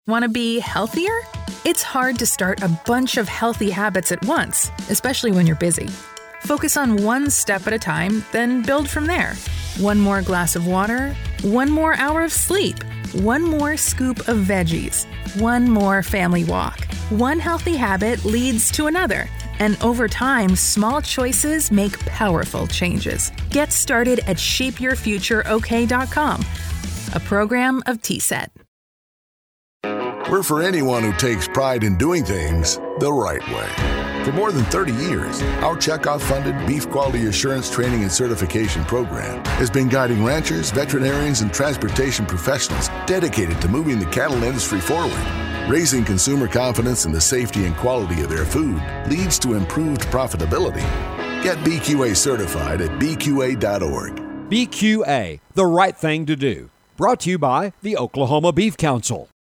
Want to be healthier? It's hard to start a bunch of healthy habits at once, especially when you're busy. Focus on one step at a time, then build from there. One more glass of water, one more hour of sleep, one more scoop of veggies, one more family walk. One healthy habit leads to another, and over time, small choices make powerful changes. Get started at shapeyourfutureok.com, a program of TSET. We're for anyone who takes pride in doing things the right way. For more than 30 years, our checkoff-funded beef quality assurance training and certification program has been guiding ranchers, veterinarians, and transportation professionals dedicated to moving the cattle industry forward. Raising consumer confidence in the safety and quality of their food leads to improved profitability. Get BQA certified at BQA.org. BQA, the right thing to do. Brought to you by the Oklahoma Beef Council.